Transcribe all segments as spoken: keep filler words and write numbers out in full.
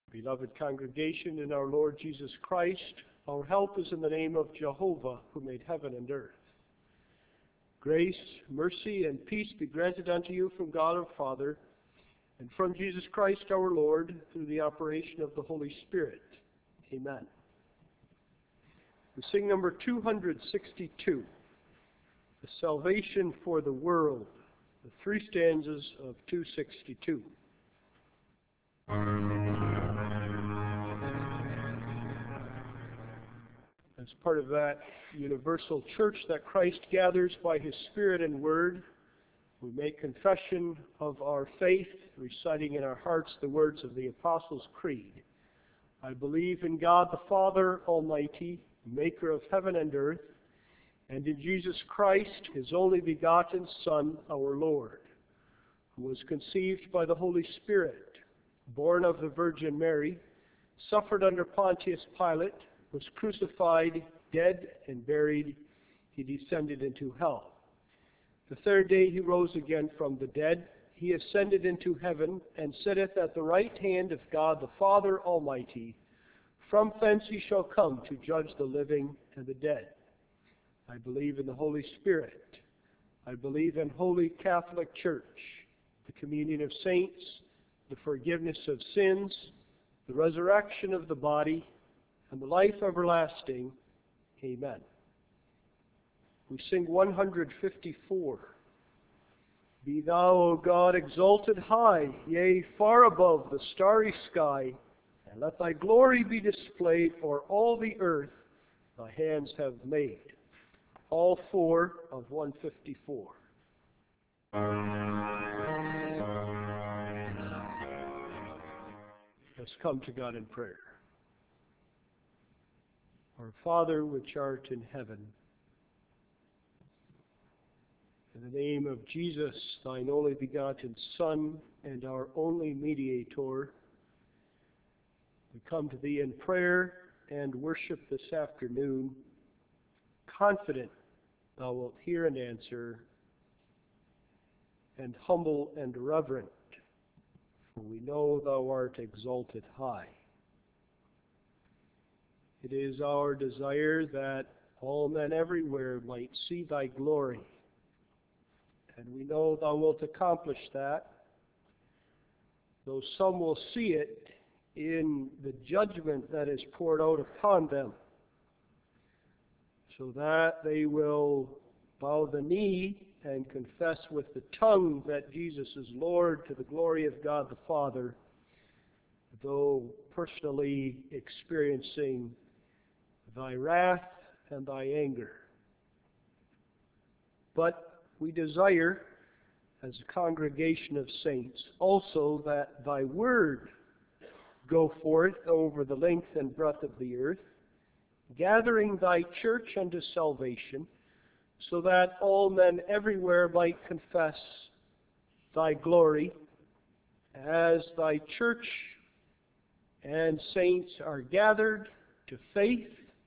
Beloved congregation in our Lord Jesus Christ, our help is in the name of Jehovah, who made heaven and earth. Grace, mercy, and peace be granted unto you from God our Father, and from Jesus Christ our Lord, through the operation of the Holy Spirit. Amen. We sing number two hundred sixty-two, The Salvation for the World, the three stanzas of two sixty-two. As part of that universal church that Christ gathers by His Spirit and Word, we make confession of our faith, reciting in our hearts the words of the Apostles' Creed. I believe in God the Father Almighty, maker of heaven and earth, and in Jesus Christ, His only begotten Son, our Lord, who was conceived by the Holy Spirit, born of the Virgin Mary, suffered under Pontius Pilate, was crucified, dead, and buried. He descended into hell. The third day He rose again from the dead. He ascended into heaven, and sitteth at the right hand of God the Father Almighty. From thence He shall come to judge the living and the dead. I believe in the Holy Spirit. I believe in Holy Catholic Church, the communion of saints, the forgiveness of sins, the resurrection of the body, and the life everlasting. Amen. We sing one hundred fifty-four. Be thou, O God, exalted high, yea, far above the starry sky, and let thy glory be displayed o'er all the earth thy hands have made. All four of one fifty-four. Let's come to God in prayer. Our Father, which art in heaven, in the name of Jesus, thine only begotten Son, and our only mediator, we come to thee in prayer and worship this afternoon, confident thou wilt hear and answer, and humble and reverent, for we know thou art exalted high. It is our desire that all men everywhere might see thy glory. And we know thou wilt accomplish that, though some will see it in the judgment that is poured out upon them, so that they will bow the knee and confess with the tongue that Jesus is Lord, to the glory of God the Father, though personally experiencing thy wrath and thy anger. But we desire, as a congregation of saints, also that thy word go forth over the length and breadth of the earth, gathering thy church unto salvation, so that all men everywhere might confess thy glory, as thy church and saints are gathered to faith,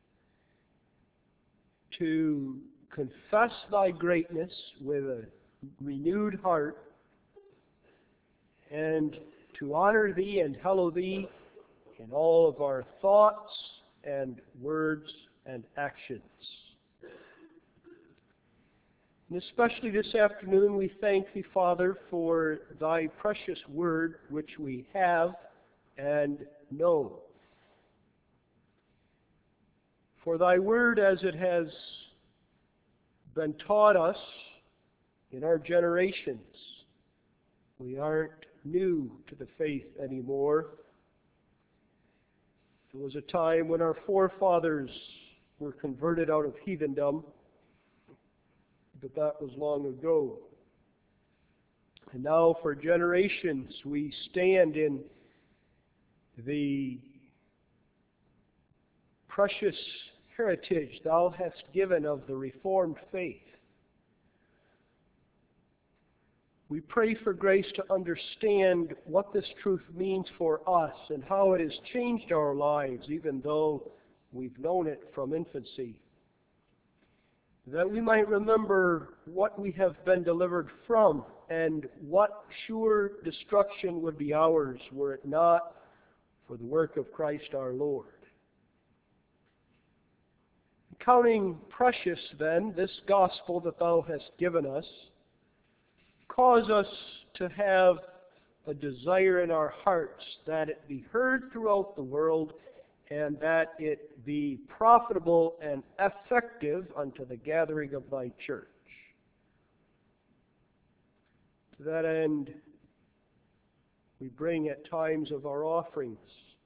to confess thy greatness with a renewed heart, and to honor thee and hallow thee in all of our thoughts and words and actions. And especially this afternoon, we thank thee, Father, for thy precious word, which we have and know. For thy word, as it has been taught us in our generations, we aren't new to the faith anymore. There was a time when our forefathers were converted out of heathendom, but that was long ago. And now for generations we stand in the precious heritage thou hast given of the Reformed faith. We pray for grace to understand what this truth means for us and how it has changed our lives, even though we've known it from infancy. That we might remember what we have been delivered from and what sure destruction would be ours were it not for the work of Christ our Lord. Counting precious, then, this gospel that thou hast given us, cause us to have a desire in our hearts that it be heard throughout the world and that it be profitable and effective unto the gathering of thy church. To that end, we bring at times of our offerings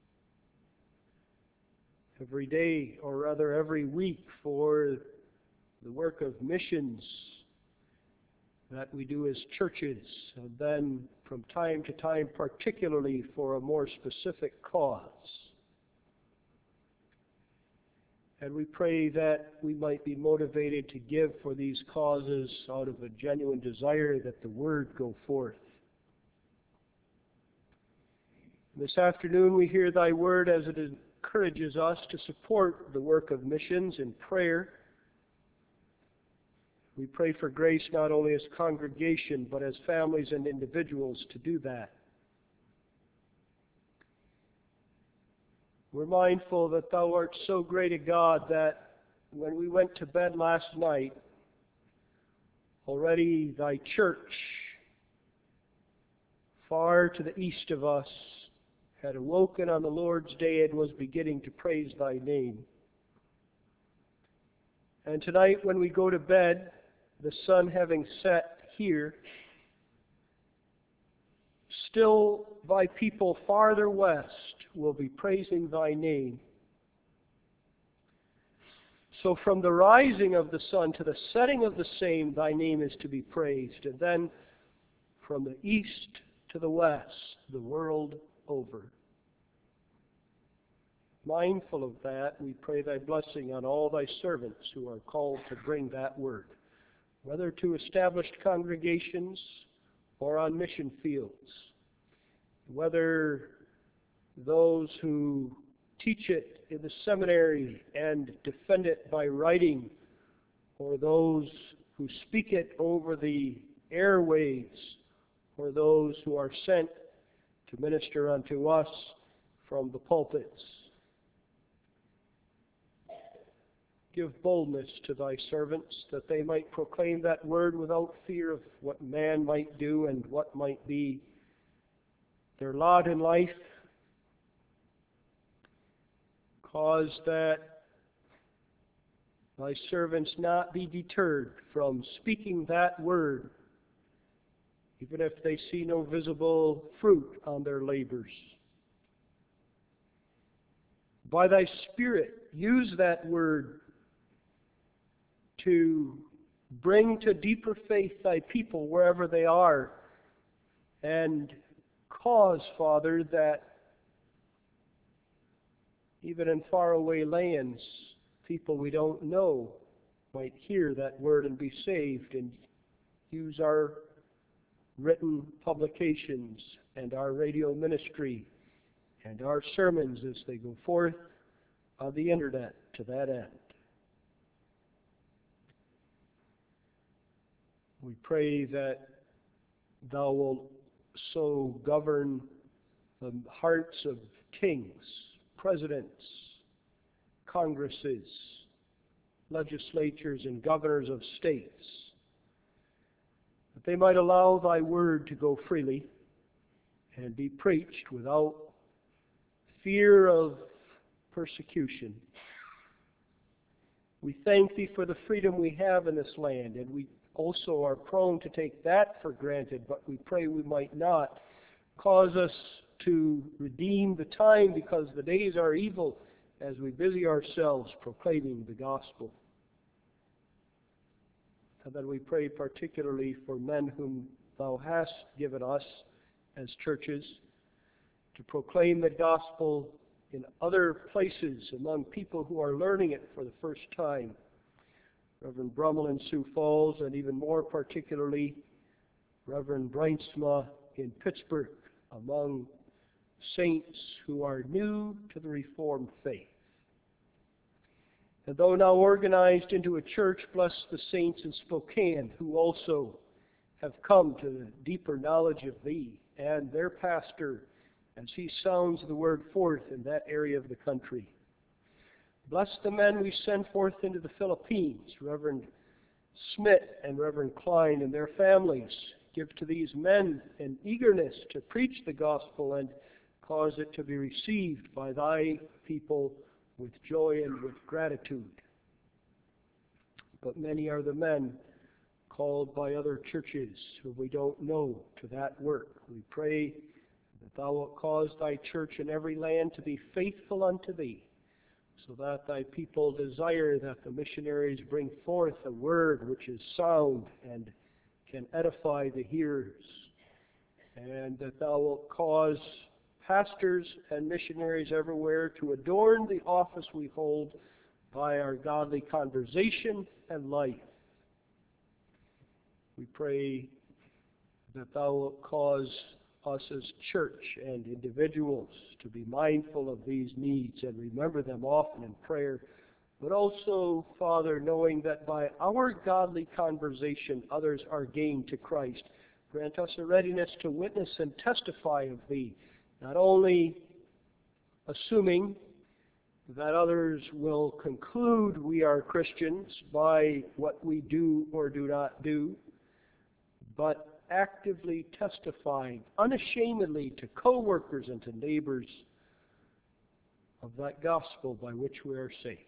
every day, or rather every week, for the work of missions that we do as churches, and then from time to time particularly for a more specific cause. And we pray that we might be motivated to give for these causes out of a genuine desire that the Word go forth. This afternoon we hear Thy Word as it encourages us to support the work of missions in prayer. We pray for grace not only as congregation, but as families and individuals to do that. We're mindful that Thou art so great a God that when we went to bed last night, already Thy church, far to the east of us, had awoken on the Lord's day and was beginning to praise Thy name. And tonight when we go to bed, the sun having set here, still Thy people farther west will be praising Thy name. So from the rising of the sun to the setting of the same, Thy name is to be praised. And then from the east to the west, the world over. Mindful of that, we pray Thy blessing on all Thy servants who are called to bring that word, whether to established congregations or on mission fields, whether those who teach it in the seminary and defend it by writing, or those who speak it over the airwaves, or those who are sent to minister unto us from the pulpits. Give boldness to Thy servants, that they might proclaim that word without fear of what man might do and what might be their lot in life. Cause that Thy servants not be deterred from speaking that word, even if they see no visible fruit on their labors. By Thy Spirit, use that word to bring to deeper faith Thy people wherever they are, and cause, Father, that even in faraway lands, people we don't know might hear that word and be saved, and use our written publications and our radio ministry and our sermons as they go forth on the internet to that end. We pray that Thou wilt so govern the hearts of kings, presidents, congresses, legislatures, and governors of states, that they might allow Thy word to go freely and be preached without fear of persecution. We thank Thee for the freedom we have in this land, and we also are prone to take that for granted, but we pray we might not. Cause us to redeem the time, because the days are evil, as we busy ourselves proclaiming the gospel. And then we pray particularly for men whom Thou hast given us as churches to proclaim the gospel in other places among people who are learning it for the first time. Reverend Brummel in Sioux Falls, and even more particularly Reverend Breinsma in Pittsburgh, among saints who are new to the Reformed faith. And though now organized into a church, bless the saints in Spokane who also have come to the deeper knowledge of Thee, and their pastor as he sounds the word forth in that area of the country. Bless the men we send forth into the Philippines, Reverend Smith and Reverend Klein and their families. Give to these men an eagerness to preach the gospel and cause it to be received by thy people with joy and with gratitude. But many are the men called by other churches who we don't know to that work. We pray that thou wilt cause thy church in every land to be faithful unto thee, so that thy people desire that the missionaries bring forth a word which is sound and can edify the hearers, and that thou wilt cause pastors and missionaries everywhere to adorn the office we hold by our godly conversation and life. We pray that thou wilt cause us as church and individuals to be mindful of these needs and remember them often in prayer, but also, Father, knowing that by our godly conversation others are gained to Christ. Grant us a readiness to witness and testify of thee, not only assuming that others will conclude we are Christians by what we do or do not do, but actively testifying unashamedly to co-workers and to neighbors of that gospel by which we are saved.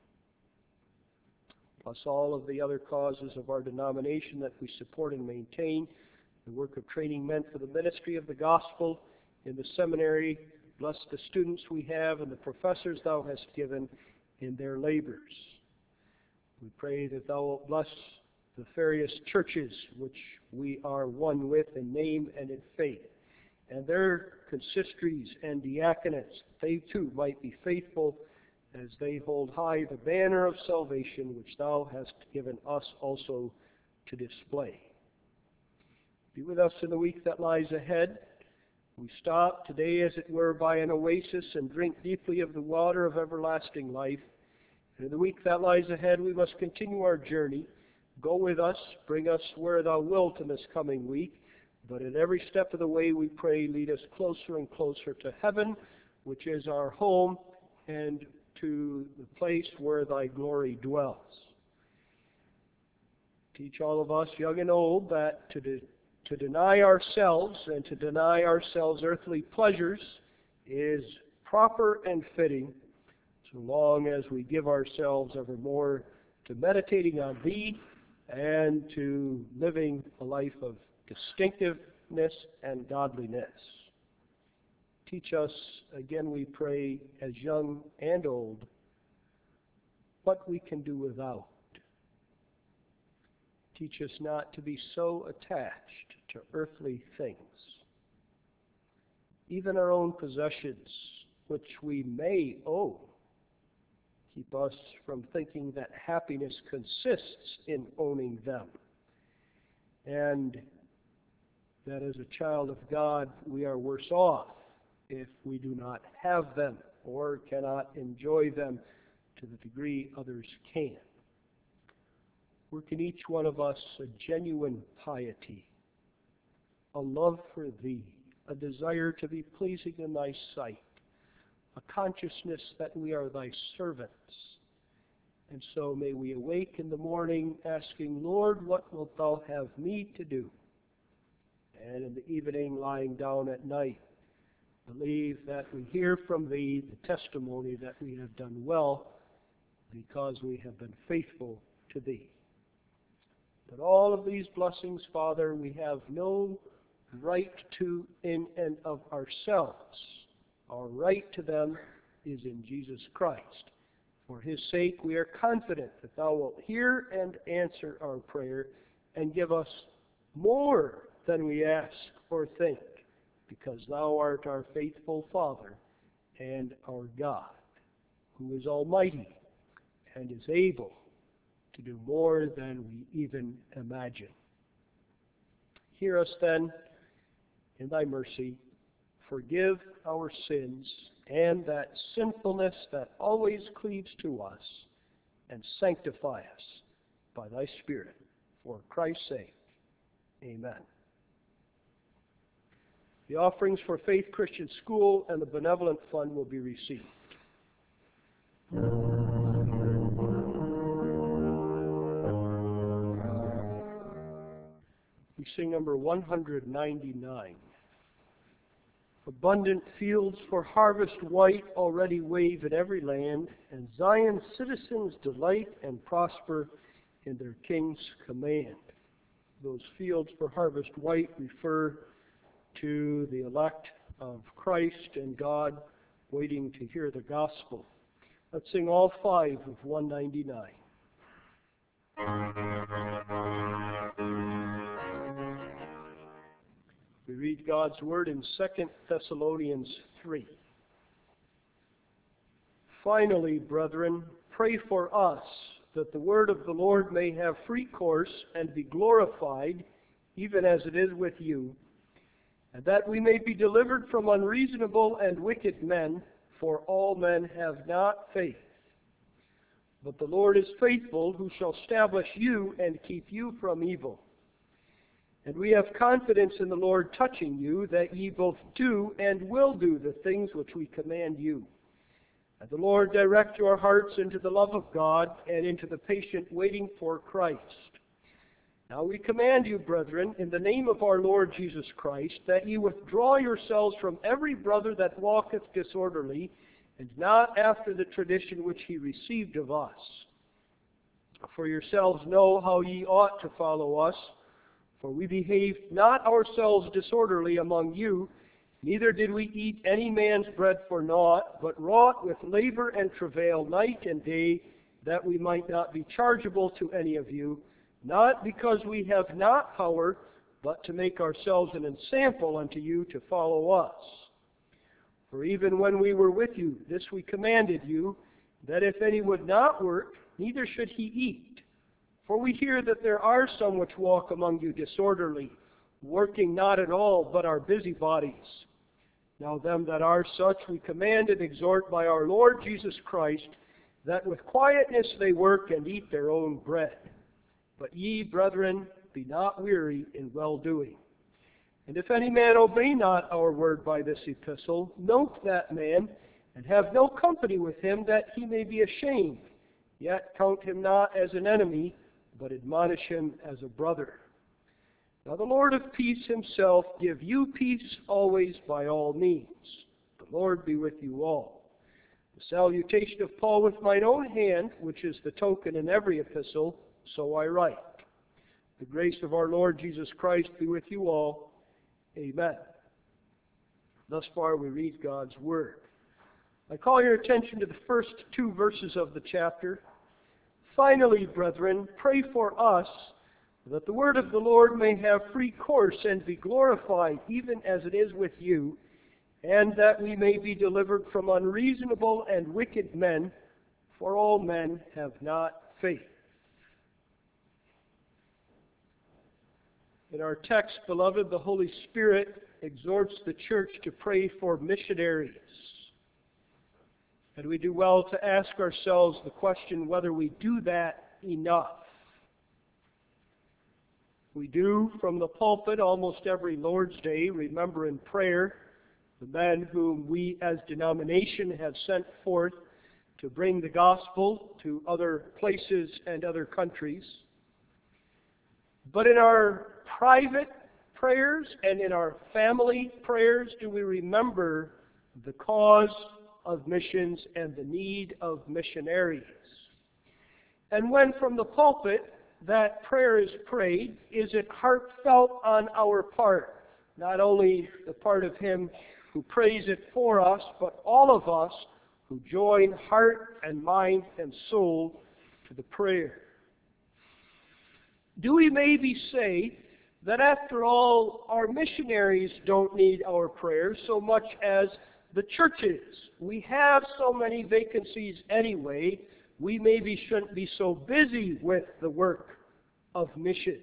Plus all of the other causes of our denomination that we support and maintain, the work of training men for the ministry of the gospel in the seminary. Bless the students we have and the professors thou hast given in their labors. We pray that thou wilt bless the various churches which we are one with in name and in faith, and their consistories and diaconates, they too might be faithful as they hold high the banner of salvation which thou hast given us also to display. Be with us in the week that lies ahead. We stop today, as it were, by an oasis and drink deeply of the water of everlasting life. And in the week that lies ahead, we must continue our journey. Go with us, bring us where thou wilt in this coming week. But at every step of the way, we pray, lead us closer and closer to heaven, which is our home, and to the place where thy glory dwells. Teach all of us, young and old, that to de- to deny ourselves and to deny ourselves earthly pleasures is proper and fitting, so long as we give ourselves evermore to meditating on thee and to living a life of distinctiveness and godliness. Teach us, again we pray, as young and old, what we can do without. Teach us not to be so attached to earthly things. Even our own possessions, which we may own, keep us from thinking that happiness consists in owning them, and that as a child of God we are worse off if we do not have them or cannot enjoy them to the degree others can. Work in each one of us a genuine piety, a love for thee, a desire to be pleasing in thy sight, a consciousness that we are thy servants. And so may we awake in the morning asking, Lord, what wilt thou have me to do? And in the evening, lying down at night, believe that we hear from thee the testimony that we have done well because we have been faithful to thee. But all of these blessings, Father, we have no right to in and of ourselves. Our right to them is in Jesus Christ. For his sake, we are confident that thou wilt hear and answer our prayer and give us more than we ask or think, because thou art our faithful Father and our God, who is almighty and is able to do more than we even imagine. Hear us then in thy mercy. Forgive our sins and that sinfulness that always cleaves to us, and sanctify us by thy Spirit. For Christ's sake, amen. The offerings for Faith Christian School and the Benevolent Fund will be received. We sing number one hundred ninety-nine. Abundant fields for harvest white already wave in every land, and Zion's citizens delight and prosper in their King's command. Those fields for harvest white refer to the elect of Christ and God waiting to hear the gospel. Let's sing all five of one ninety-nine. We read God's word in Second Thessalonians three. Finally, brethren, pray for us that the word of the Lord may have free course and be glorified, even as it is with you, and that we may be delivered from unreasonable and wicked men, for all men have not faith. But the Lord is faithful, who shall establish you and keep you from evil. And we have confidence in the Lord touching you, that ye both do and will do the things which we command you. And the Lord direct your hearts into the love of God and into the patient waiting for Christ. Now we command you, brethren, in the name of our Lord Jesus Christ, that ye withdraw yourselves from every brother that walketh disorderly, and not after the tradition which he received of us. For yourselves know how ye ought to follow us, for we behaved not ourselves disorderly among you, neither did we eat any man's bread for naught, but wrought with labor and travail night and day, that we might not be chargeable to any of you, not because we have not power, but to make ourselves an ensample unto you to follow us. For even when we were with you, this we commanded you, that if any would not work, neither should he eat. For we hear that there are some which walk among you disorderly, working not at all, but are busybodies. Now them that are such we command and exhort by our Lord Jesus Christ, that with quietness they work and eat their own bread. But ye, brethren, be not weary in well-doing. And if any man obey not our word by this epistle, note that man, and have no company with him, that he may be ashamed. Yet count him not as an enemy, but admonish him as a brother. Now the Lord of peace himself give you peace always by all means. The Lord be with you all. The salutation of Paul with mine own hand, which is the token in every epistle, so I write. The grace of our Lord Jesus Christ be with you all. Amen. Thus far we read God's Word. I call your attention to the first two verses of the chapter. Finally, brethren, pray for us, that the word of the Lord may have free course and be glorified, even as it is with you, and that we may be delivered from unreasonable and wicked men, for all men have not faith. In our text, beloved, the Holy Spirit exhorts the church to pray for missionaries. And we do well to ask ourselves the question whether we do that enough. We do, from the pulpit almost every Lord's Day, remember in prayer the men whom we as denomination have sent forth to bring the gospel to other places and other countries. But in our private prayers and in our family prayers, do we remember the cause of missions and the need of missionaries? And when from the pulpit that prayer is prayed, is it heartfelt on our part? Not only the part of him who prays it for us, but all of us who join heart and mind and soul to the prayer. Do we maybe say that after all, our missionaries don't need our prayers so much as the churches? We have so many vacancies anyway, we maybe shouldn't be so busy with the work of missions.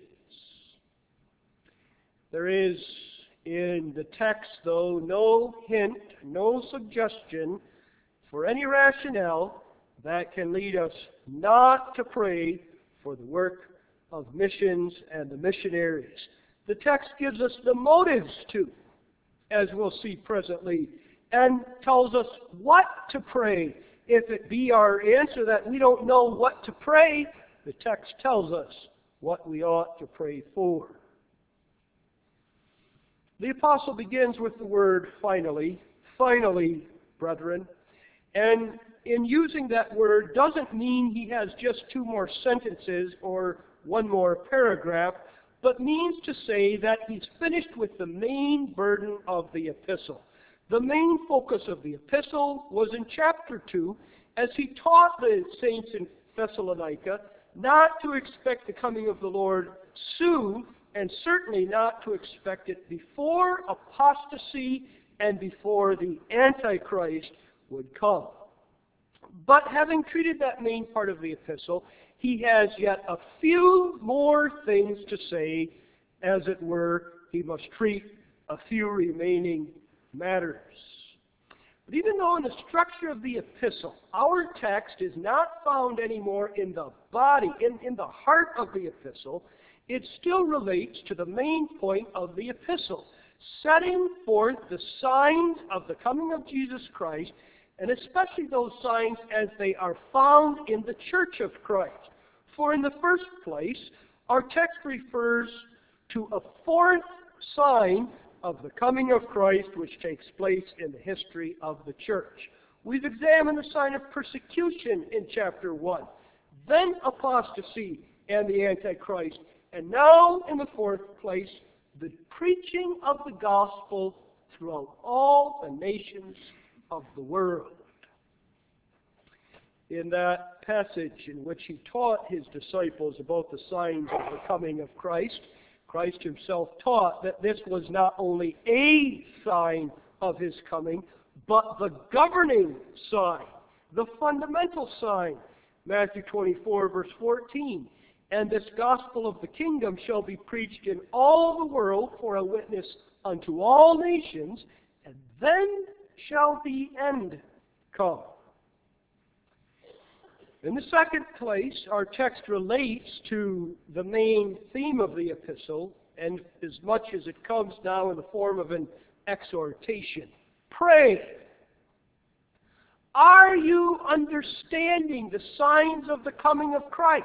There is in the text, though, no hint, no suggestion for any rationale that can lead us not to pray for the work of missions and the missionaries. The text gives us the motives to. as we'll see presently, and tells us what to pray. If it be our answer that we don't know what to pray, the text tells us what we ought to pray for. The apostle begins with the word finally, finally, brethren, and in using that word doesn't mean he has just two more sentences or one more paragraph, but means to say that he's finished with the main burden of the epistle. The main focus of the epistle was in chapter two, as he taught the saints in Thessalonica not to expect the coming of the Lord soon, and certainly not to expect it before apostasy and before the Antichrist would come. But having treated that main part of the epistle, he has yet a few more things to say. As it were, he must treat a few remaining matters. But even though in the structure of the epistle, our text is not found anymore in the body, in, in the heart of the epistle, it still relates to the main point of the epistle, setting forth the signs of the coming of Jesus Christ, and especially those signs as they are found in the church of Christ. For in the first place, our text refers to a fourth sign of the coming of Christ, which takes place in the history of the church. We've examined the sign of persecution in chapter one, then apostasy and the Antichrist, and now in the fourth place, the preaching of the gospel throughout all the nations of the world. In that passage in which he taught his disciples about the signs of the coming of Christ, Christ himself taught that this was not only a sign of his coming, but the governing sign, the fundamental sign. Matthew twenty-four, verse fourteen. And this gospel of the kingdom shall be preached in all the world for a witness unto all nations, and then shall the end come. In the second place, our text relates to the main theme of the epistle, and as much as it comes now in the form of an exhortation. Pray. Are you understanding the signs of the coming of Christ?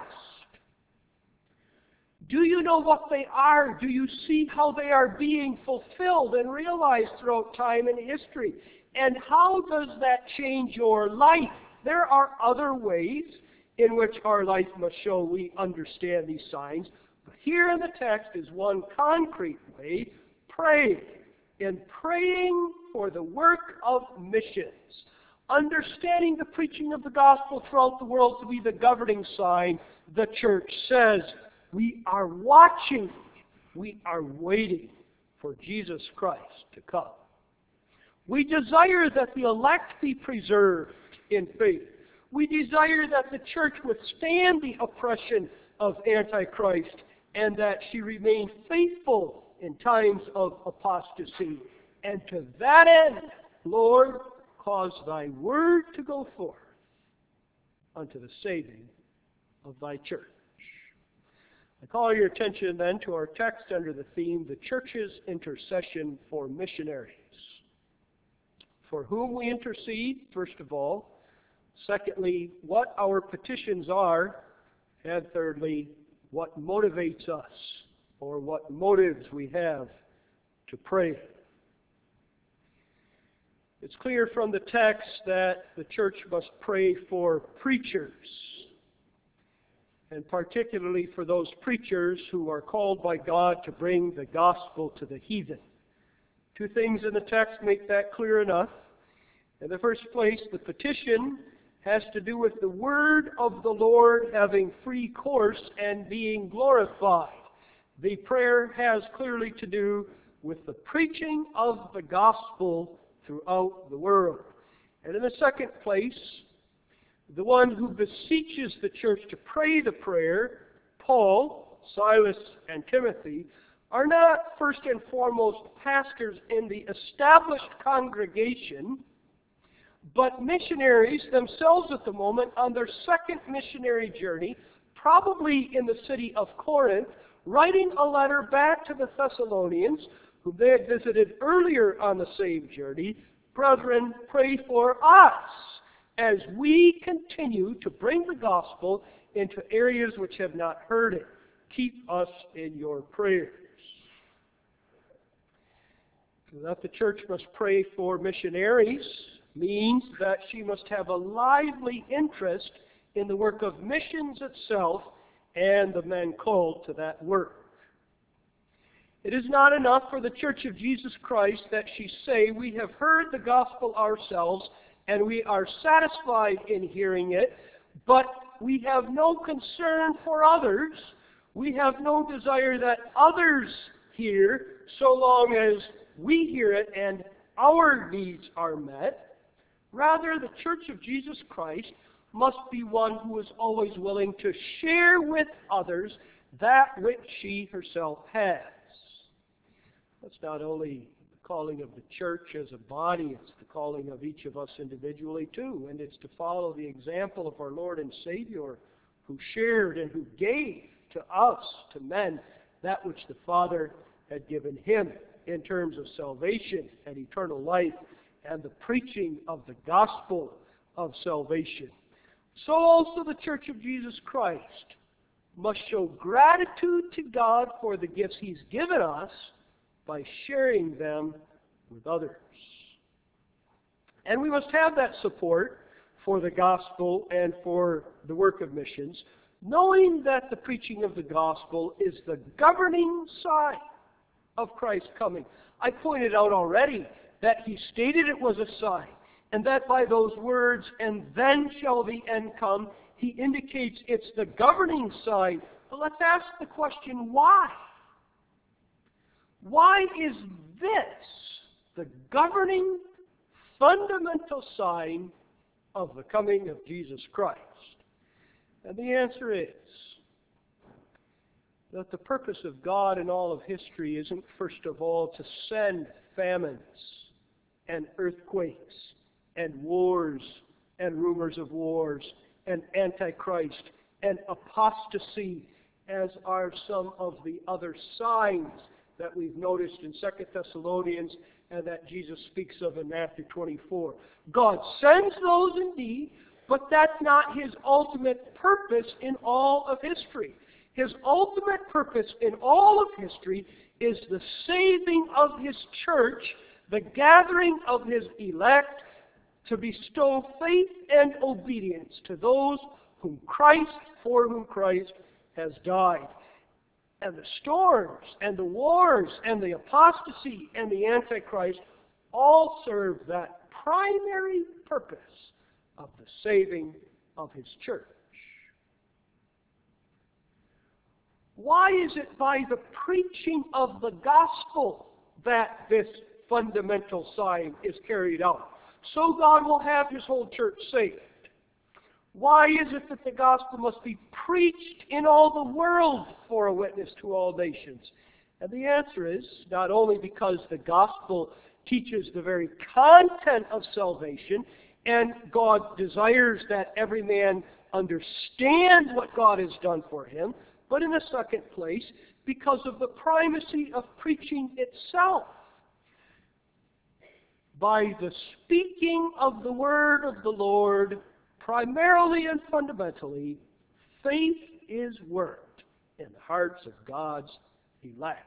Do you know what they are? Do you see how they are being fulfilled and realized throughout time and history? And how does that change your life? There are other ways in which our life must show we understand these signs. But here in the text is one concrete way: pray. In praying for the work of missions, understanding the preaching of the gospel throughout the world to be the governing sign, the church says, we are watching, we are waiting for Jesus Christ to come. We desire that the elect be preserved in faith. We desire that the church withstand the oppression of Antichrist and that she remain faithful in times of apostasy. And to that end, Lord, cause thy word to go forth unto the saving of thy church. I call your attention then to our text under the theme, the church's intercession for missionaries. For whom we intercede, first of all. Secondly, what our petitions are. And thirdly, what motivates us, or what motives we have to pray. It's clear from the text that the church must pray for preachers, and particularly for those preachers who are called by God to bring the gospel to the heathen. Two things in the text make that clear enough. In the first place, the petition has to do with the word of the Lord having free course and being glorified. The prayer has clearly to do with the preaching of the gospel throughout the world. And in the second place, the one who beseeches the church to pray the prayer, Paul, Silas, and Timothy, are not first and foremost pastors in the established congregation, but missionaries themselves at the moment on their second missionary journey, probably in the city of Corinth, writing a letter back to the Thessalonians, whom they had visited earlier on the same journey, brethren, pray for us as we continue to bring the gospel into areas which have not heard it. Keep us in your prayers. That the church must pray for missionaries means that she must have a lively interest in the work of missions itself and the men called to that work. It is not enough for the Church of Jesus Christ that she say, we have heard the gospel ourselves and we are satisfied in hearing it, but we have no concern for others. We have no desire that others hear so long as we hear it and our needs are met. Rather, the Church of Jesus Christ must be one who is always willing to share with others that which she herself has. That's not only the calling of the church as a body, it's the calling of each of us individually too. And it's to follow the example of our Lord and Savior, who shared and who gave to us, to men, that which the Father had given him in terms of salvation and eternal life and the preaching of the gospel of salvation. So also the Church of Jesus Christ must show gratitude to God for the gifts he's given us by sharing them with others. And we must have that support for the gospel and for the work of missions, knowing that the preaching of the gospel is the governing sign of Christ's coming. I pointed out already that he stated it was a sign, and that by those words, and then shall the end come, he indicates it's the governing sign. But let's ask the question, why? Why is this the governing, fundamental sign of the coming of Jesus Christ? And the answer is that the purpose of God in all of history isn't, first of all, to send famines and earthquakes and wars and rumors of wars and antichrist and apostasy, as are some of the other signs that we've noticed in Second Thessalonians and that Jesus speaks of in Matthew twenty-four. God sends those indeed, but that's not his ultimate purpose in all of history. His ultimate purpose in all of history is the saving of his church, the gathering of his elect, to bestow faith and obedience to those whom Christ, for whom Christ has died. And the storms and the wars and the apostasy and the Antichrist all serve that primary purpose of the saving of his church. Why is it by the preaching of the gospel that this fundamental sign is carried out? So God will have his whole church saved. Why is it that the gospel must be preached in all the world for a witness to all nations? And the answer is not only because the gospel teaches the very content of salvation, and God desires that every man understand what God has done for him, but in the second place, because of the primacy of preaching itself. By the speaking of the word of the Lord, primarily and fundamentally, faith is worked in the hearts of God's elect.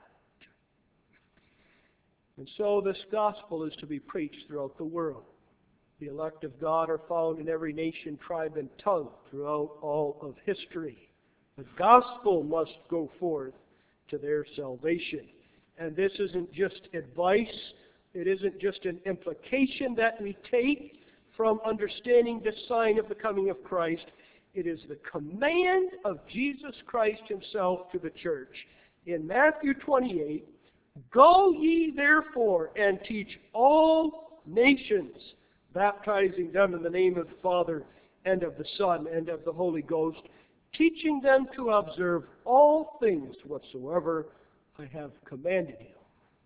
And so this gospel is to be preached throughout the world. The elect of God are found in every nation, tribe, and tongue throughout all of history. The gospel must go forth to their salvation. And this isn't just advice. It isn't just an implication that we take from understanding the sign of the coming of Christ. It is the command of Jesus Christ himself to the church. In Matthew twenty-eight, go ye therefore and teach all nations, baptizing them in the name of the Father and of the Son and of the Holy Ghost, teaching them to observe all things whatsoever I have commanded you.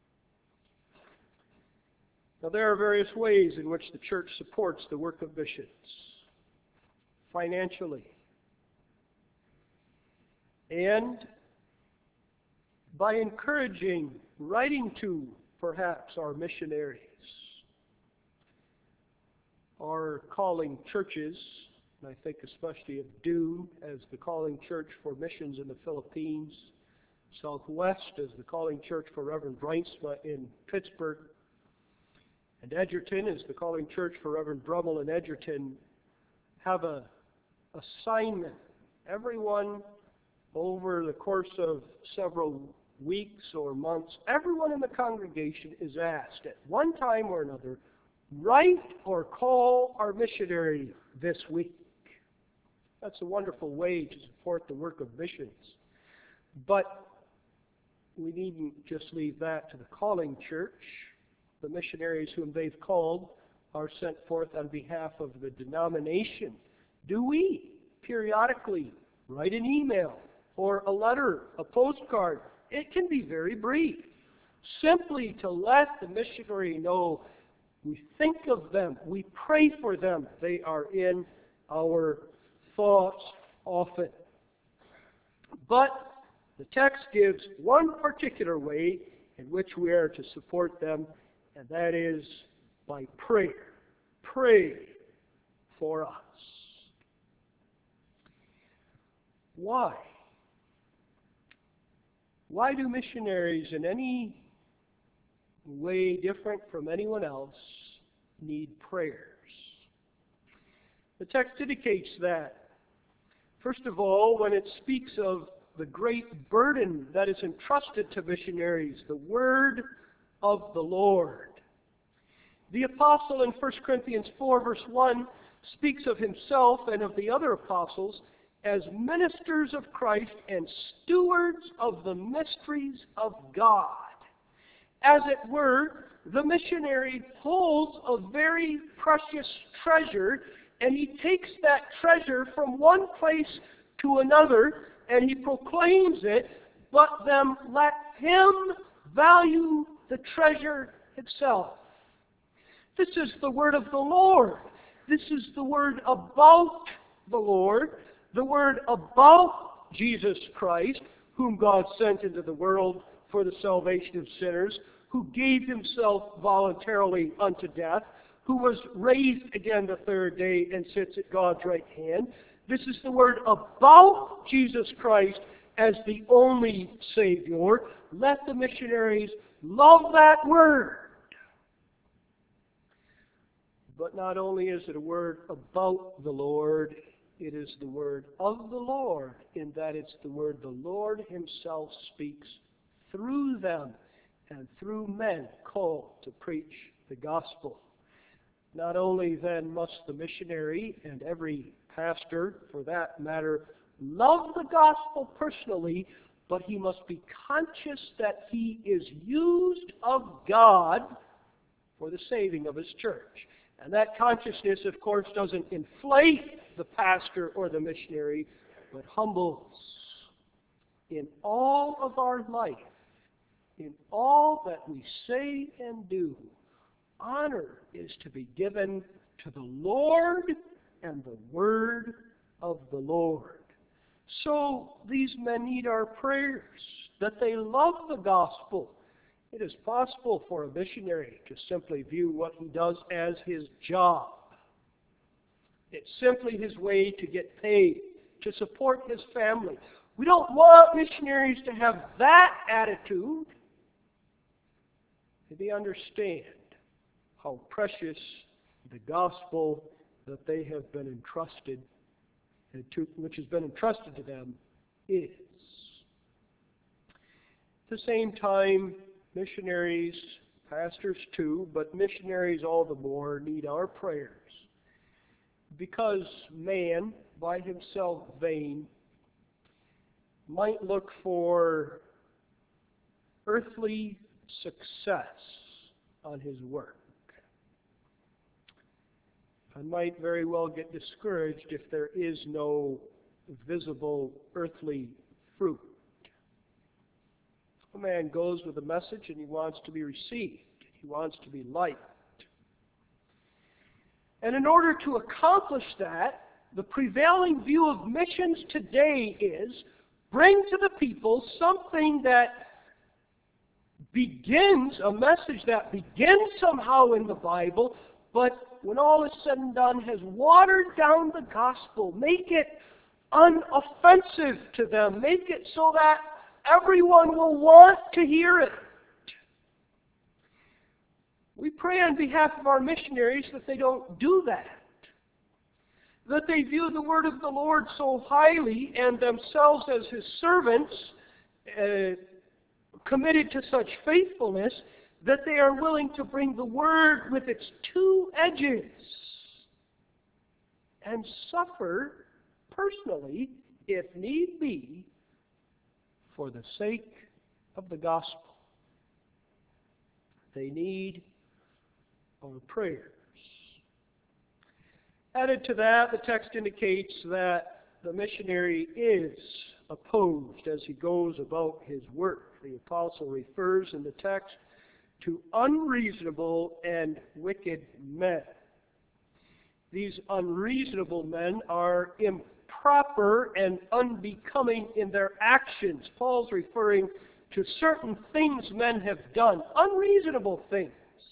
Now, there are various ways in which the church supports the work of missions. Financially. And by encouraging writing to, perhaps, our missionaries, our calling churches, and I think especially of Dune as the calling church for missions in the Philippines, Southwest as the calling church for Reverend Breinsma in Pittsburgh, and Edgerton as the calling church for Reverend Brummel in Edgerton, have a assignment. Everyone over the course of several weeks or months, everyone in the congregation is asked at one time or another, write or call our missionary this week. That's a wonderful way to support the work of missions. But we needn't just leave that to the calling church. The missionaries whom they've called are sent forth on behalf of the denomination. Do we periodically write an email or a letter, a postcard? It can be very brief, simply to let the missionary know we think of them, we pray for them, they are in our thoughts often. But the text gives one particular way in which we are to support them, and that is by prayer. Pray for us. Why? Why do missionaries in any way different from anyone else need prayers? The text indicates that. First of all, when it speaks of the great burden that is entrusted to missionaries, the word of the Lord. The apostle in First Corinthians four, verse one, speaks of himself and of the other apostles as ministers of Christ and stewards of the mysteries of God. As it were, the missionary holds a very precious treasure, and he takes that treasure from one place to another, and he proclaims it, but then let him value the treasure itself. This is the word of the Lord. This is the word about the Lord, the word about Jesus Christ, whom God sent into the world for the salvation of sinners, who gave himself voluntarily unto death, who was raised again the third day and sits at God's right hand. This is the word about Jesus Christ as the only Savior. Let the missionaries love that word. But not only is it a word about the Lord, it is the word of the Lord, in that it's the word the Lord himself speaks through them and through men called to preach the gospel. Not only then must the missionary and every pastor, for that matter, love the gospel personally, but he must be conscious that he is used of God for the saving of his church. And that consciousness, of course, doesn't inflate the pastor or the missionary, but humbles. In all of our life, in all that we say and do, honor is to be given to the Lord and the word of the Lord. So these men need our prayers, that they love the gospel. It is possible for a missionary to simply view what he does as his job. It's simply his way to get paid, to support his family. We don't want missionaries to have that attitude. They understand how precious the gospel that they have been entrusted, to, which has been entrusted to them, is. At the same time, missionaries, pastors too, but missionaries all the more need our prayers. Because man, by himself vain, might look for earthly success on his work, and might very well get discouraged if there is no visible earthly fruit. A man goes with a message and he wants to be received. He wants to be liked. And in order to accomplish that, the prevailing view of missions today is bring to the people something that begins, a message that begins somehow in the Bible, but when all is said and done has watered down the gospel, make it unoffensive to them, make it so that everyone will want to hear it. We pray on behalf of our missionaries that they don't do that, that they view the word of the Lord so highly and themselves as His servants, uh, committed to such faithfulness, that they are willing to bring the word with its two edges and suffer personally, if need be, for the sake of the gospel. They need our prayers. Added to that, the text indicates that the missionary is opposed as he goes about his work. The apostle refers in the text to unreasonable and wicked men. These unreasonable men are improper and unbecoming in their actions. Paul's referring to certain things men have done, unreasonable things.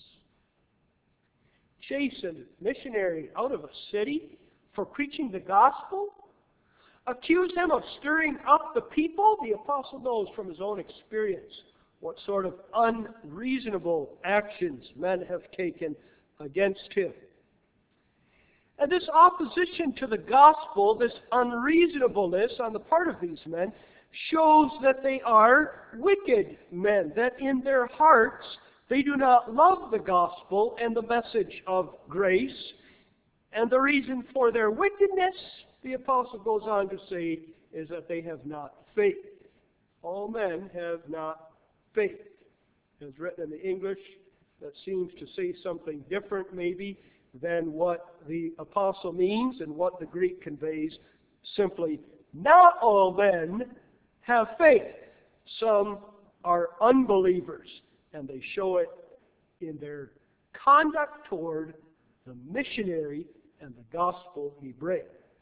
Chase a missionary out of a city for preaching the gospel? Accuse him of stirring up the people? The apostle knows from his own experience what sort of unreasonable actions men have taken against him. And this opposition to the gospel, this unreasonableness on the part of these men, shows that they are wicked men, that in their hearts they do not love the gospel and the message of grace. And the reason for their wickedness, the apostle goes on to say, is that they have not faith. All men have not faith. As written in the English, that seems to say something different maybe than what the apostle means and what the Greek conveys. Simply, not all men have faith. Some are unbelievers, and they show it in their conduct toward the missionary and the gospel he brings.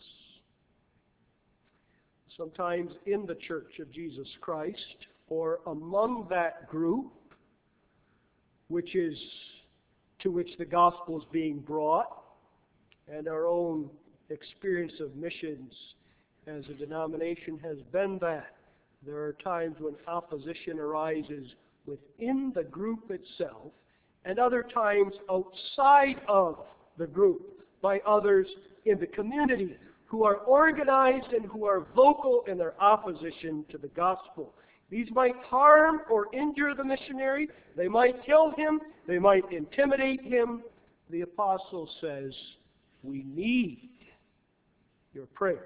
Sometimes in the Church of Jesus Christ, or among that group, which is to which the gospel is being brought, and our own experience of missions as a denomination has been that. There are times when opposition arises within the group itself, and other times outside of the group by others in the community who are organized and who are vocal in their opposition to the gospel. These might harm or injure the missionary. They might kill him. They might intimidate him. The apostle says, we need your prayers.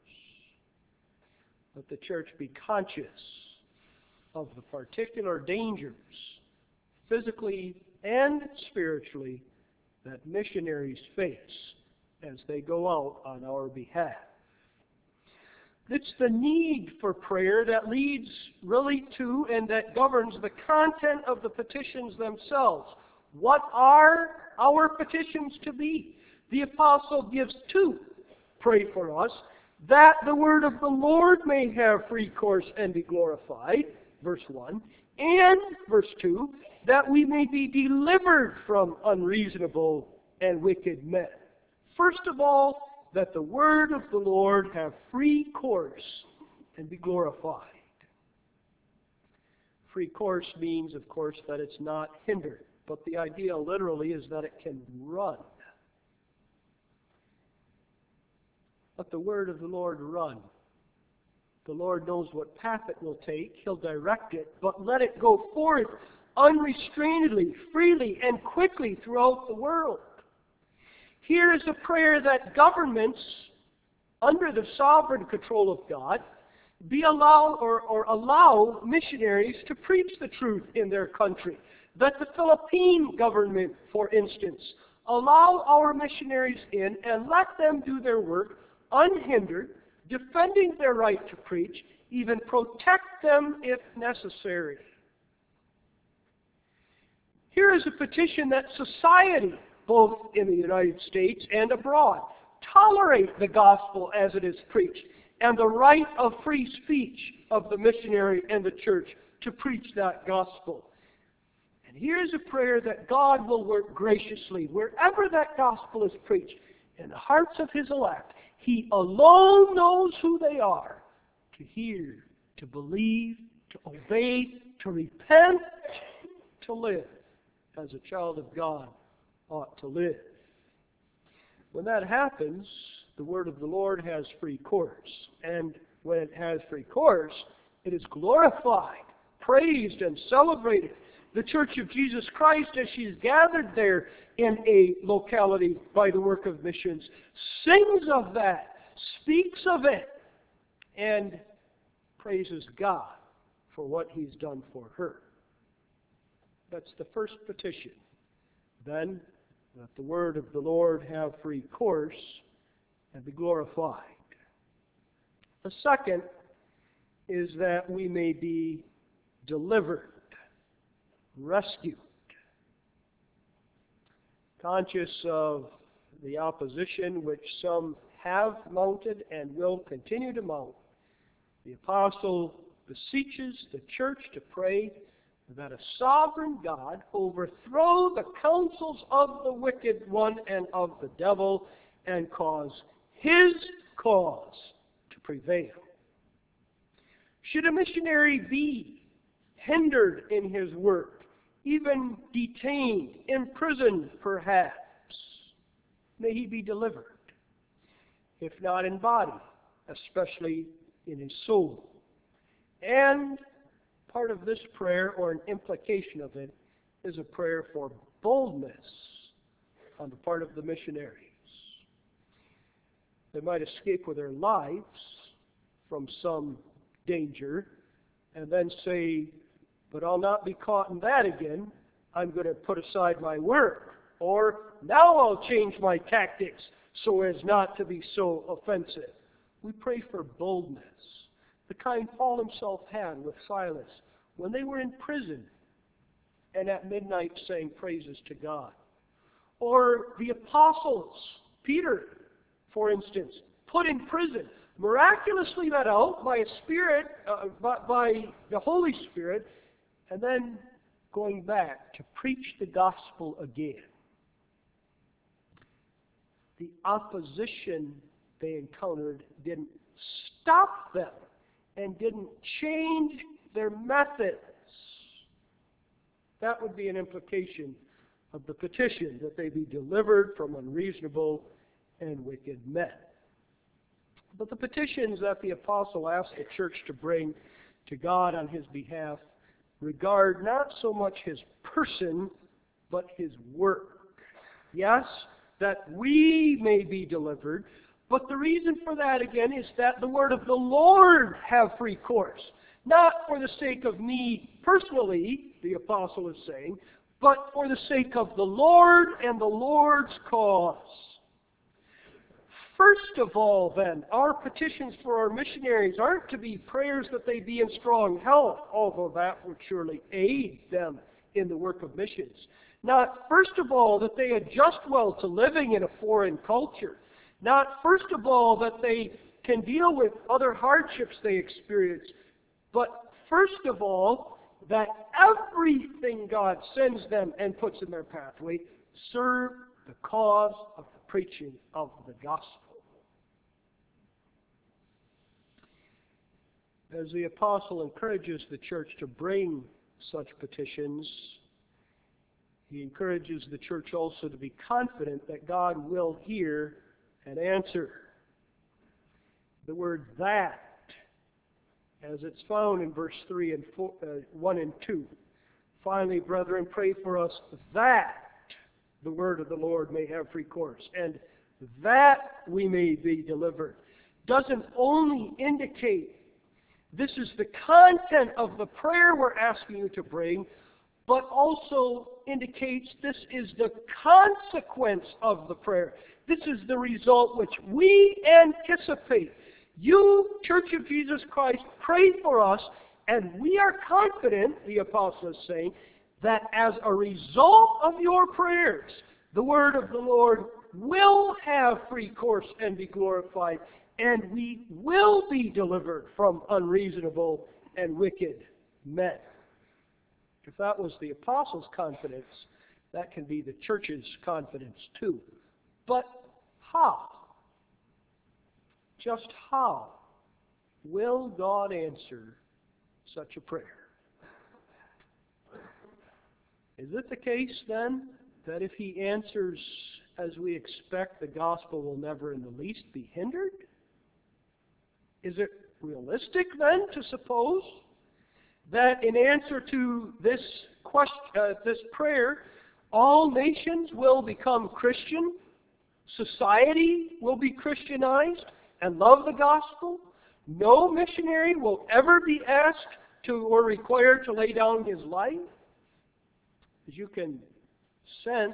Let the church be conscious of the particular dangers, physically and spiritually, that missionaries face as they go out on our behalf. It's the need for prayer that leads really to and that governs the content of the petitions themselves. What are our petitions to be? The apostle gives two. Pray for us, that the word of the Lord may have free course and be glorified, verse one, and, verse two, that we may be delivered from unreasonable and wicked men. First of all, that the word of the Lord have free course and be glorified. Free course means, of course, that it's not hindered, but the idea literally is that it can run. Let the word of the Lord run. The Lord knows what path it will take. He'll direct it, but let it go forth unrestrainedly, freely, and quickly throughout the world. Here is a prayer that governments, under the sovereign control of God, be allow or, or allow missionaries to preach the truth in their country. That the Philippine government, for instance, allow our missionaries in and let them do their work unhindered, defending their right to preach, even protect them if necessary. Here is a petition that society, both in the United States and abroad, tolerate the gospel as it is preached, and the right of free speech of the missionary and the church to preach that gospel. And here's a prayer that God will work graciously wherever that gospel is preached, in the hearts of His elect. He alone knows who they are, to hear, to believe, to obey, to repent, to live as a child of God ought to live. When that happens, the word of the Lord has free course. And when it has free course, it is glorified, praised, and celebrated. The Church of Jesus Christ, as she is gathered there in a locality by the work of missions, sings of that, speaks of it, and praises God for what He's done for her. That's the first petition. Then, that the word of the Lord have free course and be glorified. The second is that we may be delivered, rescued. Conscious of the opposition which some have mounted and will continue to mount, the apostle beseeches the church to pray that a sovereign God overthrow the counsels of the wicked one and of the devil and cause His cause to prevail. Should a missionary be hindered in his work, even detained, imprisoned perhaps, may he be delivered, if not in body, especially in his soul. And part of this prayer, or an implication of it, is a prayer for boldness on the part of the missionaries. They might escape with their lives from some danger and then say, but I'll not be caught in that again. I'm going to put aside my work. Or now I'll change my tactics so as not to be so offensive. We pray for boldness, the kind Paul himself had with Silas when they were in prison and at midnight sang praises to God. Or the apostles, Peter, for instance, put in prison, miraculously let out by a Spirit, uh, by, by the Holy Spirit, and then going back to preach the gospel again. The opposition they encountered didn't stop them and didn't change their methods. That would be an implication of the petition, that they be delivered from unreasonable and wicked men. But the petitions that the apostle asked the church to bring to God on his behalf regard not so much his person, but his work. Yes, that we may be delivered, but the reason for that, again, is that the word of the Lord have free course. Not for the sake of me personally, the apostle is saying, but for the sake of the Lord and the Lord's cause. First of all, then, our petitions for our missionaries aren't to be prayers that they be in strong health, although that would surely aid them in the work of missions. Not, first of all, that they adjust well to living in a foreign culture. Not, first of all, that they can deal with other hardships they experience. But first of all, that everything God sends them and puts in their pathway serve the cause of the preaching of the gospel. As the apostle encourages the church to bring such petitions, he encourages the church also to be confident that God will hear and answer. The word that, as it's found in verse three and four, uh, one and two. Finally, brethren, pray for us that the word of the Lord may have free course, and that we may be delivered. Doesn't only indicate this is the content of the prayer we're asking you to bring, but also indicates this is the consequence of the prayer. This is the result which we anticipate. You, Church of Jesus Christ, pray for us, and we are confident, the apostle is saying, that as a result of your prayers, the word of the Lord will have free course and be glorified, and we will be delivered from unreasonable and wicked men. If that was the apostles' confidence, that can be the church's confidence too. But how? Just how will God answer such a prayer? Is it the case then that if He answers as we expect, the gospel will never in the least be hindered? Is it realistic then to suppose that in answer to this question, uh, this prayer, all nations will become Christian, society will be Christianized and love the gospel, no missionary will ever be asked to or required to lay down his life? As you can sense,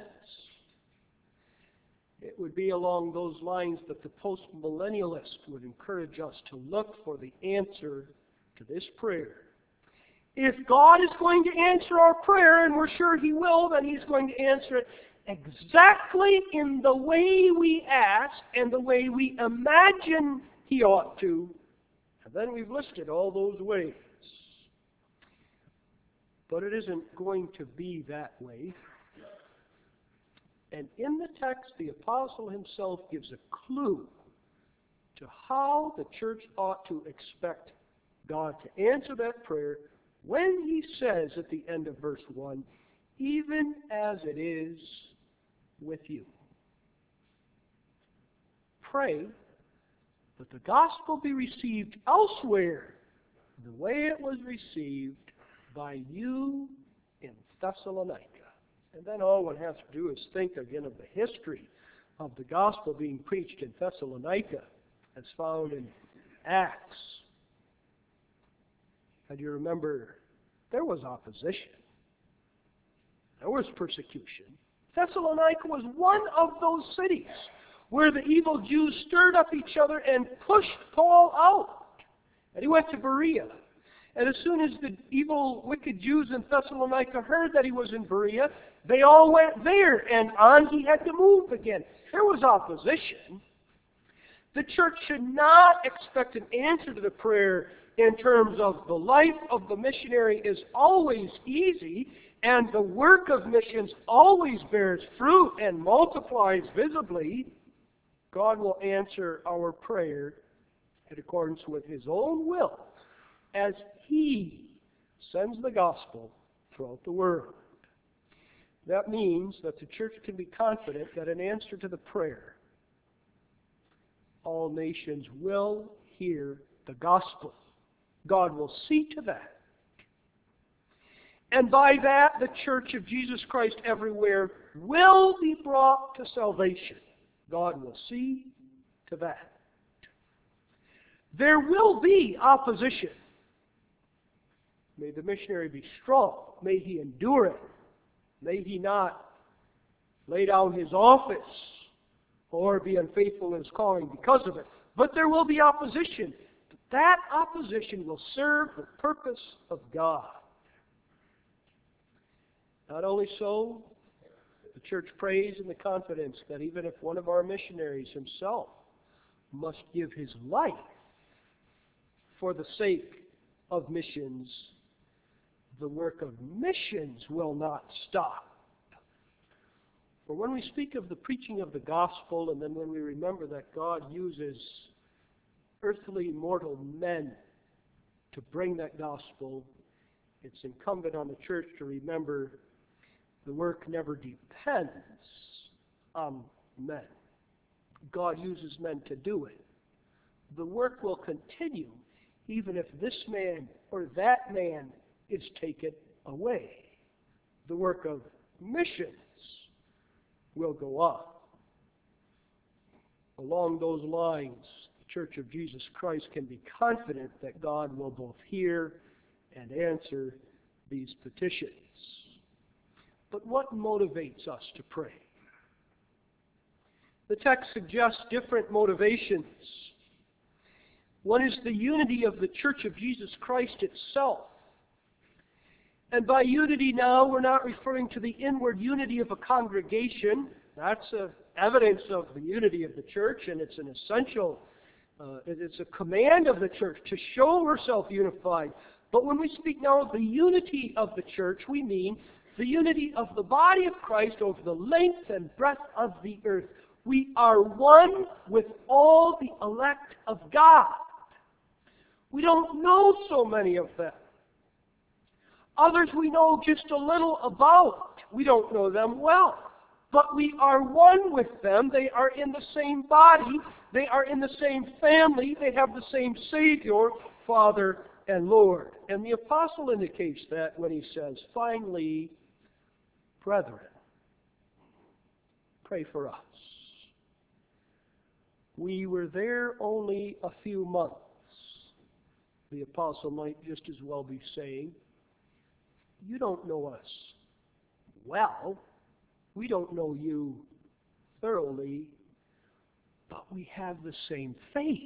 it would be along those lines that the post-millennialist would encourage us to look for the answer to this prayer. If God is going to answer our prayer, and we're sure He will, then He's going to answer it exactly in the way we ask and the way we imagine He ought to. And then we've listed all those ways. But it isn't going to be that way. And in the text, the apostle himself gives a clue to how the church ought to expect God to answer that prayer when he says at the end of verse one, even as it is with you. Pray that the gospel be received elsewhere the way it was received by you in Thessalonica. And then all one has to do is think again of the history of the gospel being preached in Thessalonica as found in Acts. And you remember, there was opposition. There was persecution. Thessalonica was one of those cities where the evil Jews stirred up each other and pushed Paul out. And he went to Berea. And as soon as the evil, wicked Jews in Thessalonica heard that he was in Berea, they all went there, and on he had to move again. There was opposition. The church should not expect an answer to the prayer in terms of the life of the missionary is always easy, and the work of missions always bears fruit and multiplies visibly. God will answer our prayer in accordance with His own will as He sends the gospel throughout the world. That means that the church can be confident that in answer to the prayer, all nations will hear the gospel. God will see to that. And by that, the church of Jesus Christ everywhere will be brought to salvation. God will see to that. There will be opposition. May the missionary be strong. May he endure it. May he not lay down his office or be unfaithful in his calling because of it. But there will be opposition. But that opposition will serve the purpose of God. Not only so, the church prays in the confidence that even if one of our missionaries himself must give his life for the sake of missions, the work of missions will not stop. For when we speak of the preaching of the gospel, and then when we remember that God uses earthly mortal men to bring that gospel, it's incumbent on the church to remember the work never depends on men. God uses men to do it. The work will continue even if this man or that man is taken away. The work of missions will go on. Along those lines, the Church of Jesus Christ can be confident that God will both hear and answer these petitions. But what motivates us to pray? The text suggests different motivations. One is the unity of the Church of Jesus Christ itself. And by unity now, we're not referring to the inward unity of a congregation. That's a evidence of the unity of the church, and it's an essential, uh, it's a command of the church to show herself unified. But when we speak now of the unity of the church, we mean the unity of the body of Christ over the length and breadth of the earth. We are one with all the elect of God. We don't know so many of them. Others we know just a little about. We don't know them well. But we are one with them. They are in the same body. They are in the same family. They have the same Savior, Father, and Lord. And the apostle indicates that when he says, finally, brethren, pray for us. We were there only a few months. The apostle might just as well be saying, you don't know us well. We don't know you thoroughly, but we have the same faith.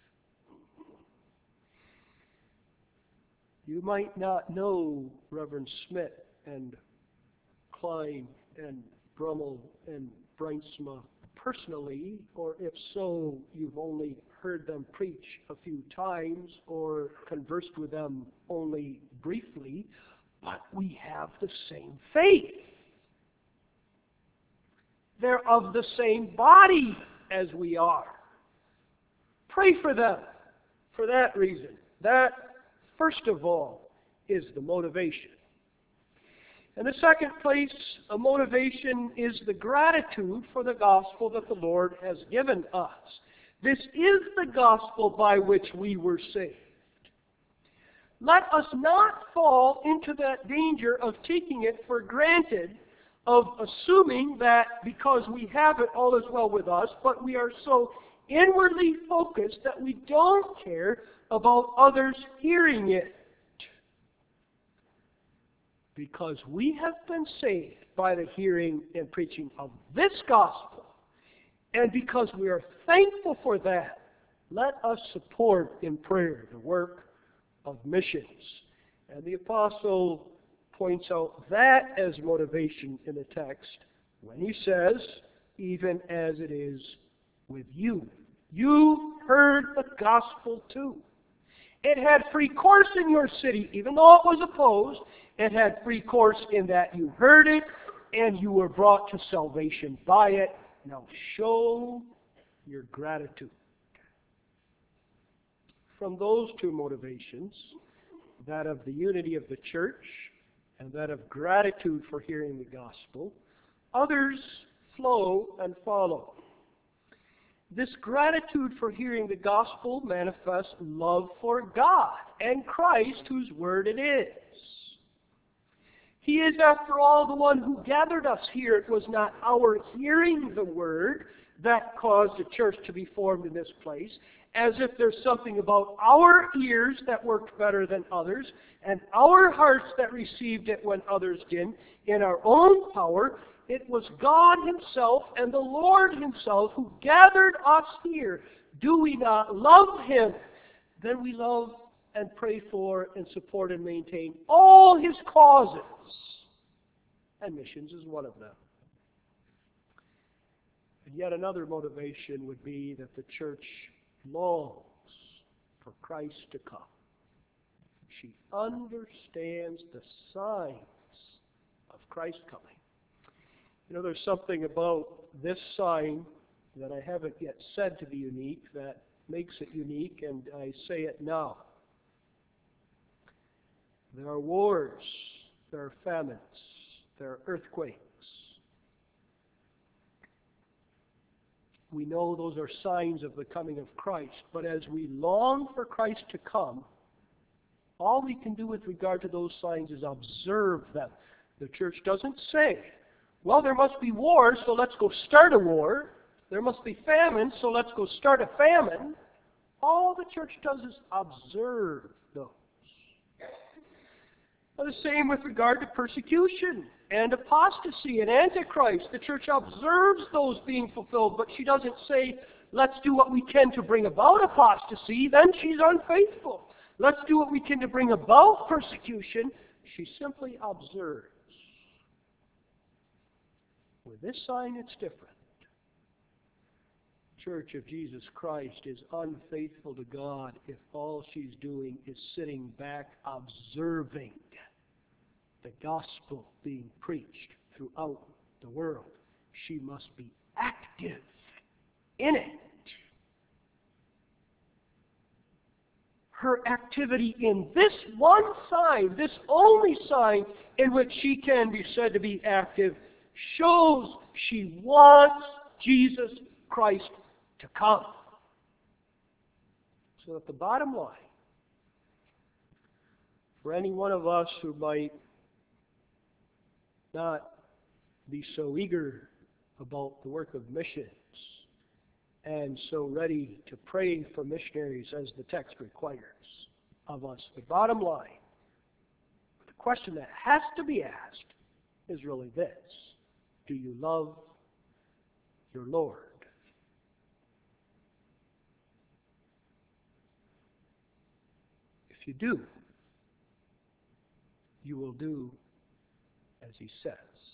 You might not know Reverend Smith and Klein and Brummel and Bruinsma personally, or if so, you've only heard them preach a few times or conversed with them only briefly, but we have the same faith. They're of the same body as we are. Pray for them for that reason. That, first of all, is the motivation. In the second place, a motivation is the gratitude for the gospel that the Lord has given us. This is the gospel by which we were saved. Let us not fall into that danger of taking it for granted, of assuming that because we have it, all is well with us, but we are so inwardly focused that we don't care about others hearing it. Because we have been saved by the hearing and preaching of this gospel, and because we are thankful for that, let us support in prayer the work of missions. And the apostle points out that as motivation in the text when he says, even as it is with you. You heard the gospel too. It had free course in your city, even though it was opposed. It had free course in that you heard it and you were brought to salvation by it. Now show your gratitude. From those two motivations, that of the unity of the church and that of gratitude for hearing the gospel, others flow and follow. This gratitude for hearing the gospel manifests love for God and Christ, whose word it is. He is, after all, the one who gathered us here. It was not our hearing the word that caused the church to be formed in this place, as if there's something about our ears that worked better than others, and our hearts that received it when others didn't, in our own power. It was God Himself and the Lord Himself who gathered us here. Do we not love Him? Then we love and pray for and support and maintain all His causes. And missions is one of them. And yet another motivation would be that the church longs for Christ to come. She understands the signs of Christ coming. You know, there's something about this sign that I haven't yet said to be unique that makes it unique, and I say it now. There are wars, there are famines, there are earthquakes. We know those are signs of the coming of Christ, but as we long for Christ to come, all we can do with regard to those signs is observe them. The church doesn't say, well, there must be wars, so let's go start a war. There must be famine, so let's go start a famine. All the church does is observe those. And the same with regard to persecution and apostasy and antichrist. The church observes those being fulfilled, but she doesn't say, let's do what we can to bring about apostasy, then she's unfaithful. Let's do what we can to bring about persecution. She simply observes. With this sign, it's different. Church of Jesus Christ is unfaithful to God if all she's doing is sitting back observing the gospel being preached throughout the world. She must be active in it. Her activity in this one sign, this only sign in which she can be said to be active, shows she wants Jesus Christ to come. So that the bottom line, for any one of us who might not be so eager about the work of missions and so ready to pray for missionaries as the text requires of us, the bottom line, the question that has to be asked is really this: do you love your Lord? If you do, you will do as he says.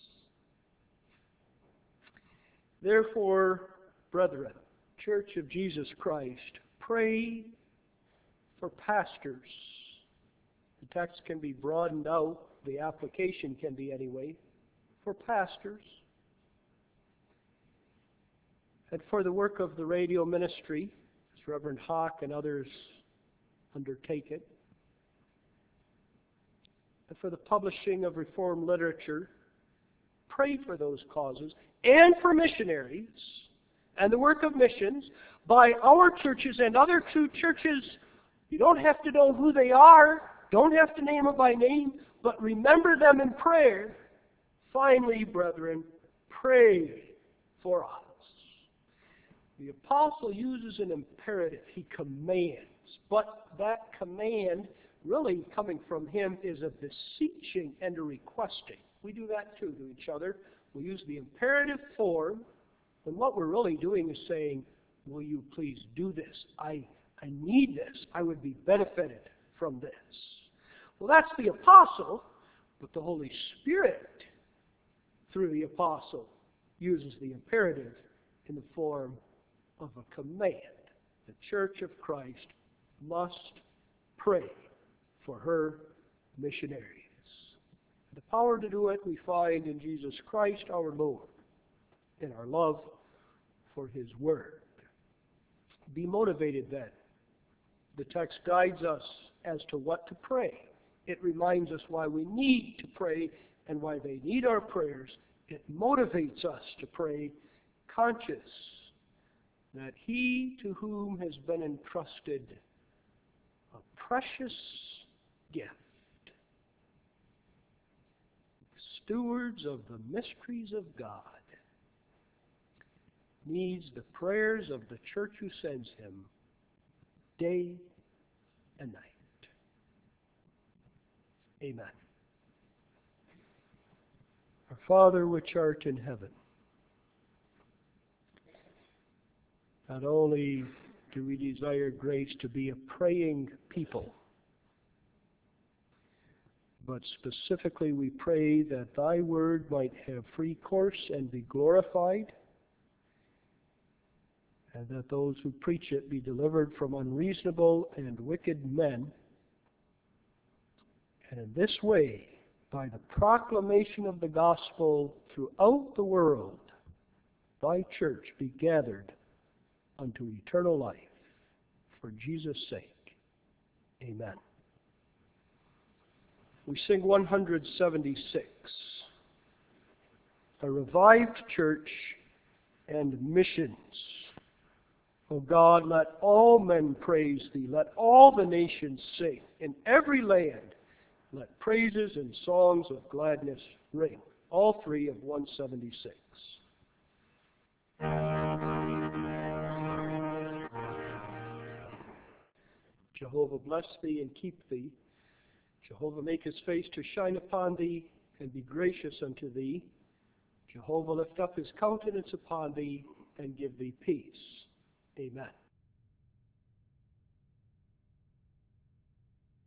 Therefore, brethren, Church of Jesus Christ, pray for pastors. The text can be broadened out, the application can be anyway, for pastors, and for the work of the radio ministry, as Reverend Hawk and others undertake it, and for the publishing of Reformed literature. Pray for those causes, and for missionaries, and the work of missions by our churches and other true churches. You don't have to know who they are, don't have to name them by name, but remember them in prayer. Finally, brethren, pray for us. The apostle uses an imperative. He commands. But that command, really coming from him, is a beseeching and a requesting. We do that too to each other. We use the imperative form, and what we're really doing is saying, will you please do this? I, I need this. I would be benefited from this. Well, that's the apostle, but the Holy Spirit, through the apostle, uses the imperative in the form of a command. The Church of Christ must pray for her missionaries. The power to do it we find in Jesus Christ our Lord, in our love for his word. Be motivated then. The text guides us as to what to pray. It reminds us why we need to pray and why they need our prayers. It motivates us to pray, conscious that he to whom has been entrusted a precious gift, stewards of the mysteries of God, needs the prayers of the church who sends him day and night. Amen. Our Father which art in heaven, not only do we desire grace to be a praying people, but specifically we pray that thy word might have free course and be glorified, and that those who preach it be delivered from unreasonable and wicked men. And in this way, by the proclamation of the gospel throughout the world, thy church be gathered unto eternal life. For Jesus' sake. Amen. We sing one seventy-six. A revived church and missions. O God, let all men praise thee. Let all the nations sing. In every land, let praises and songs of gladness ring. All three of one seventy-six. Jehovah bless thee and keep thee. Jehovah make his face to shine upon thee and be gracious unto thee. Jehovah lift up his countenance upon thee and give thee peace. Amen.